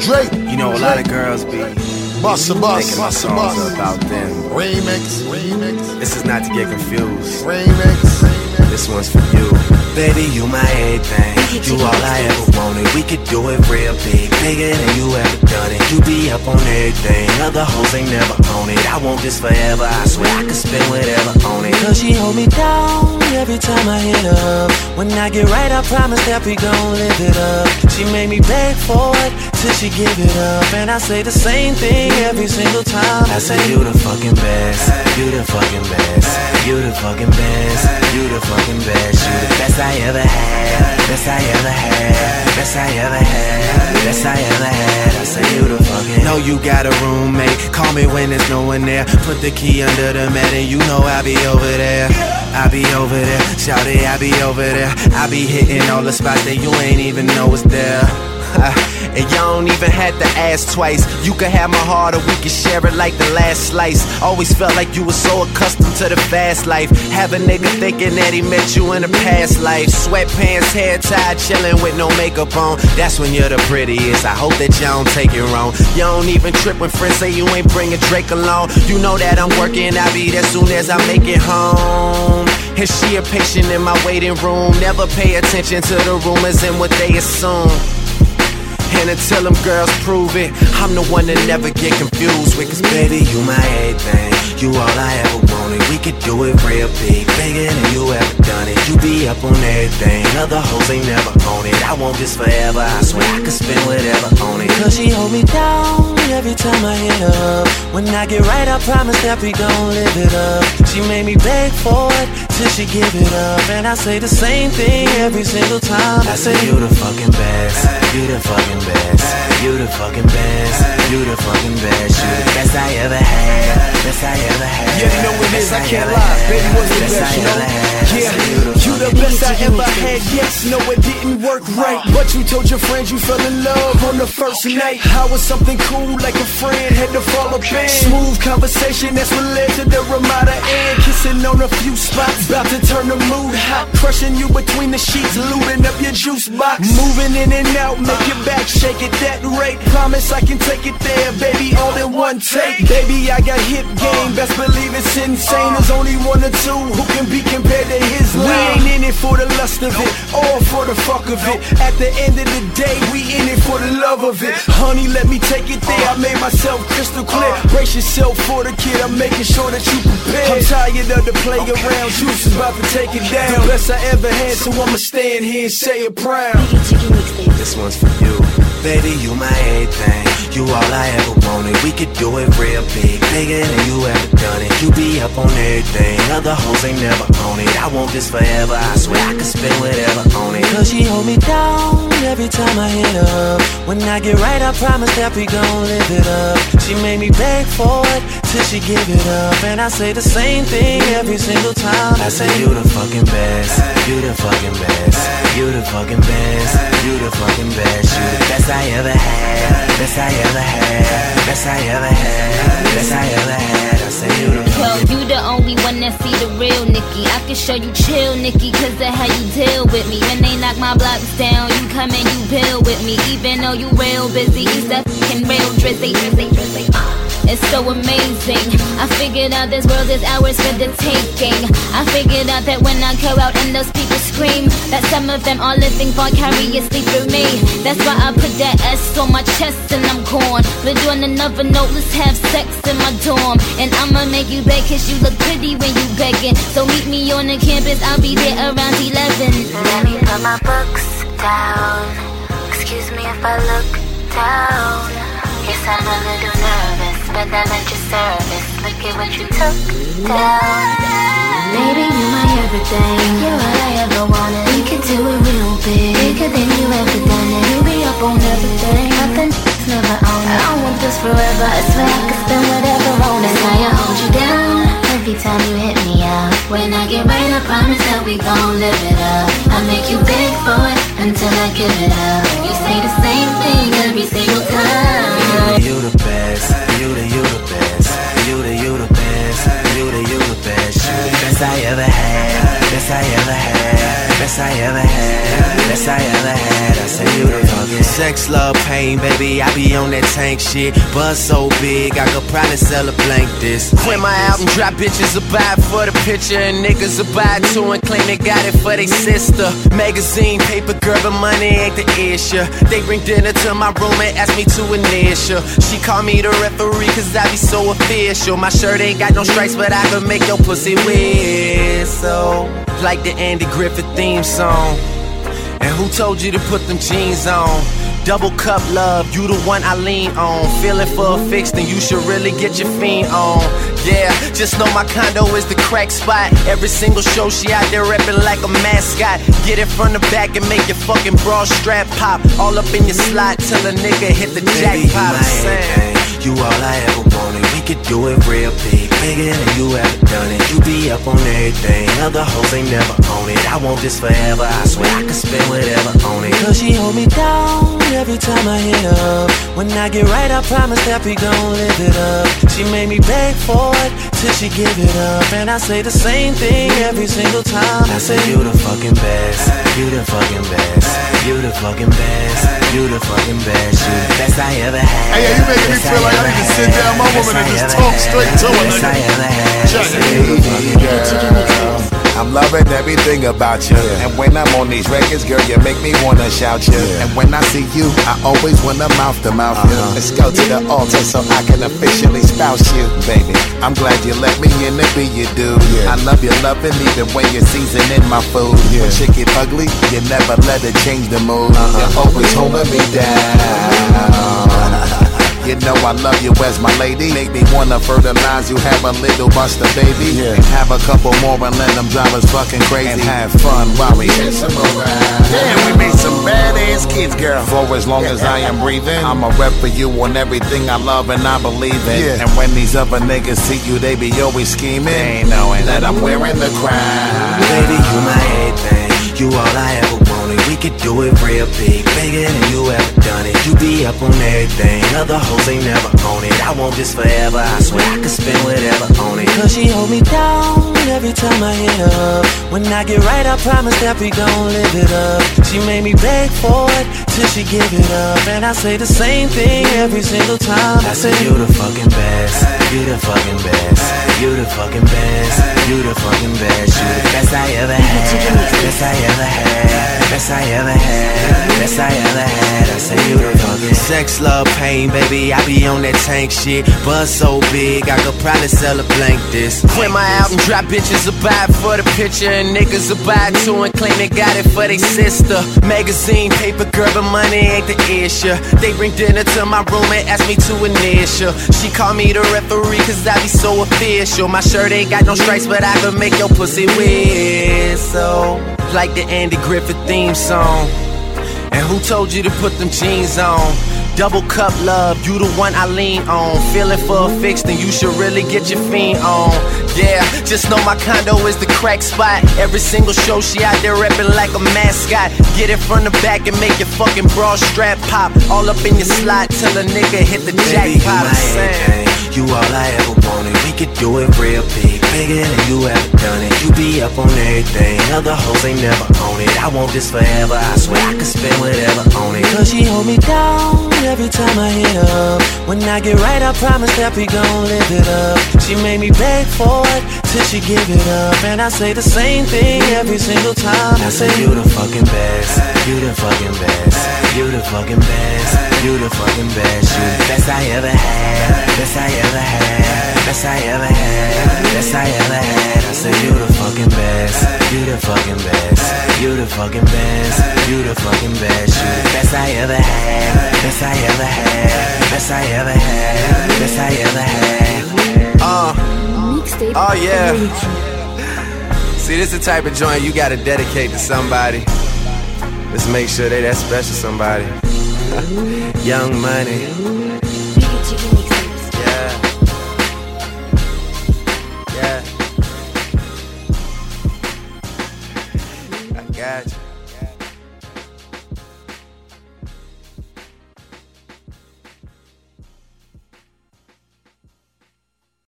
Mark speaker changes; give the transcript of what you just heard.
Speaker 1: Drake.
Speaker 2: You know, a lot of girls be
Speaker 1: Busta
Speaker 2: making songs about them.
Speaker 1: Remix.
Speaker 2: This is not to get confused.
Speaker 1: Remix.
Speaker 2: This one's for you. Baby, you my everything. You all I ever wanted. We could do it real big, bigger than you ever done it. You be up on everything. Other hoes ain't never on it. I want this forever. I swear I could spend whatever on it. Cause she hold me down every time I hit up. When I get right, I promise that we gon' live it up. She made me beg for it till she give it up. And I say the same thing every single time. I say you the fucking best. You the fucking best. You the fucking best. You the fucking best. You the best I ever had. Best I ever had. Best I ever had. Best I ever had. I say you the fucking. Know you got a roommate. Call me when there's no one there. Put the key under the mat and you know I'll be over there. I be over there, shout it, I be over there. I be hitting all the spots that you ain't even know is there. And y'all don't even have to ask twice. You can have my heart or we can share it like the last slice. Always felt like you were so accustomed to the fast life. Have a nigga thinking that he met you in a past life. Sweatpants, hair tied, chilling with no makeup on. That's when you're the prettiest. I hope that y'all don't take it wrong. You don't even trip when friends say you ain't bringing Drake along. You know that I'm working, I'll be there soon as I make it home. And she a patient in my waiting room. Never pay attention to the rumors and what they assume. And until them girls prove it, I'm the one that never get confused with. Cause baby, you my everything. You all I ever wanted. We could do it real big, bigger than you ever done it. You be up on everything. Other hoes ain't never on it. I want this forever. I swear I could spend whatever on it. Cause she hold me down every time I hit up. When I get right, I promise that we gon' live it up. She made me beg for it till she give it up. And I say the same thing every single time. I say you the fucking best. You the fucking best. You the fucking best. You the fucking best. You the best I ever had. Best I ever had.
Speaker 3: Yeah, you know what it is, I can't lie. Baby, what's the best, you know? Yeah, you the best I ever had. Yes, no, it didn't work right, but you told your friends you fell in love on the first night. How was something cool like a friend had to fall apart? Smooth conversation, that's what led to the Ramada and kissing on a few spots. About to turn the mood hot, crushing you between the sheets, looting up your juice box. Moving in and out, make your back shake at that rate. Promise I can take it there, baby, all in one take. Baby, I got hip game, best believe it's insane. There's only one or two who can be compared to his line. We ain't in it for the lust of it, or for the fuck of it. At the end of the day, we in it for the love of it. Honey, let me take it there, I made myself crystal clear. Brace yourself for the kid, I'm making sure that you prepared. I'm tired of the play around, Juice is about to take it down. The best I ever had, so I'ma stand here and say it proud.
Speaker 2: This one's for you. Baby, you my everything. You all I ever wanted. We could do it real big, bigger than you ever done it. You be up on everything. Other hoes ain't never on it. I want this forever. I swear I could spend whatever on it. Cause she hold me down every time I hit up. When I get right, I promise that we gon' live it up. She made me beg for it till she give it up. And I say the same thing every single time. I say you the fucking best. You the fucking best. You the fucking best. You the fucking best. You the best I ever had. Best I ever had. Best I ever had. Best I ever had. I say you the fucking.
Speaker 4: Yo, you the only one that see the real Nicki. I can show you chill, Nicki, cause of how you deal with me. When they knock my blocks down, you come and you build with me. Even though you real busy, you that fucking real drizzy. It's so amazing. I figured out this world is ours for the taking. I figured out that when I go out and those people scream, that some of them are living vicariously through me. That's why I put that S on my chest and I'm gone. But on another note, let's have sex in my dorm. And I'ma make you beg cause you look pretty when you begging. So meet me on the campus, I'll be there around 11.
Speaker 5: Let me put my books down. Excuse me if I look down. Yes, I'm a little nervous, but I'm at your service. Look at what you took down. Baby, you my everything. You're all I ever wanted. We could do it real big, bigger than you ever done it. You be up on everything, nothing's never on it. I want this forever, I swear I could spend whatever on it. That's why I hold you down every time you hit me up. When I get right, I promise that we gon' live it up. I make you beg for it until I give it up. You say the same thing every single time.
Speaker 2: You the best, you the best, you the best, you the best, you the best I ever had, best I ever had, best I ever had, best I ever had. I say you the fucking. Sex, love, pain, baby, I be on that tank shit. Buzz so big, I could probably sell a blank this. When my album drop, bitches will buy it for the picture, and niggas will buy it too and claim they got it for they sister. Magazine, paper, girl, but money ain't the issue. They bring dinner to my room and ask me to initial. She call me the referee cause I be so official. My shirt ain't got no stripes, but I can make your pussy whistle like the Andy Griffith theme song. And who told you to put them jeans on? Double cup love, you the one I lean on. Feeling for a fix, then you should really get your fiend on. Yeah, just know my condo is the crack spot. Every single show she out there reppin' like a mascot. Get it from the back and make your fucking bra strap pop. All up in your slot till a nigga hit the jackpot. You all I ever wanted, we could do it real big, bigger than you ever done it. You be up on everything, other hoes ain't never on it. I want this forever, I swear I could spend whatever on it. Cause she hold me down every time I hit up. When I get right, I promise that we gon' live it up. She made me beg for it till she give it up, and I say the same thing every single time. I say you the fucking best, you the fucking best, you the fucking best, you the fucking best, you the best I ever had.
Speaker 1: Hey, yeah, you making me feel like I need to sit down my woman and just talk straight to her, nigga. Check it.
Speaker 6: I'm loving everything about you. And when I'm on these records, girl, you make me wanna shout you. And when I see you, I always wanna mouth to mouth you. Let's go to the altar so I can officially spouse you, baby. I'm glad you let me in to be your dude. I love your loving even when you're seasoning my food. When shit get ugly, you never let it change the mood. You're always holding me down. You know I love you as my lady. Make me wanna fertilize you, have a little buster baby. And have a couple more and let them drivers fucking crazy. And have fun while we hit some around.
Speaker 1: Damn, we made some badass kids, girl.
Speaker 6: For as long as I am breathing, I'm a rep for you on everything I love and I believe in. And when these other niggas see you, they be always scheming. They ain't knowing that I'm wearing the crown.
Speaker 2: Baby, you my everything, you all I ever wanted. We could do it real big, bigger than you ever done it. You be up on everything, other hoes ain't never on it. I want this forever, I swear I could spend whatever on it. Cause she hold me down every time I hit up. When I get right, I promise that we gon' live it up. She made me beg for it till she give it up, and I say the same thing every single time. I say you the fucking best, you the fucking best, you the fucking best, you the fucking best, you the best I ever had, best I ever had, best I ever had, best I ever had. I say you the fucking sex, love, pain, baby, I be on that tank shit. Buzz so big, I could probably sell a blank this. When my album drop, bitches will buy it for the picture, and niggas will buy it too and claim they got it for they sister. Magazine, paper, girl, but money ain't the issue. They bring dinner to my room and ask me to initial. She call me the referee cause I be so official. My shirt ain't got no stripes, but I can make your pussy whistle like the Andy Griffith theme song. And who told you to put them jeans on? Double cup love, you the one I lean on. Feeling for a fix, then you should really get your fiend on. Yeah, just know my condo is the crack spot. Every single show she out there reppin' like a mascot. Get it from the back and make your fucking bra strap pop. All up in your slot till a nigga hit the jackpot. You all I ever wanted, we could do it real big, bigger than you ever done it. You be up on everything, other hoes ain't never on it. I want this forever, I swear I could spend whatever on it. Cause she hold me down every time I hit up. When I get right, I promise that we gon' live it up. She made me beg for it till she give it up, and I say the same thing every single time. I say you the fucking best, you the fucking best, you the fucking best, you the fucking best, you the best I ever had, best I ever had, best I ever had, best I ever had. I say you the fucking best, you the fucking best, you the fucking best, you the fucking best, you the best I ever had, best I ever had, best I ever had, best I ever had. Oh yeah. See, this is the type of joint you gotta dedicate to somebody. Let's make sure they that special somebody. Young Money.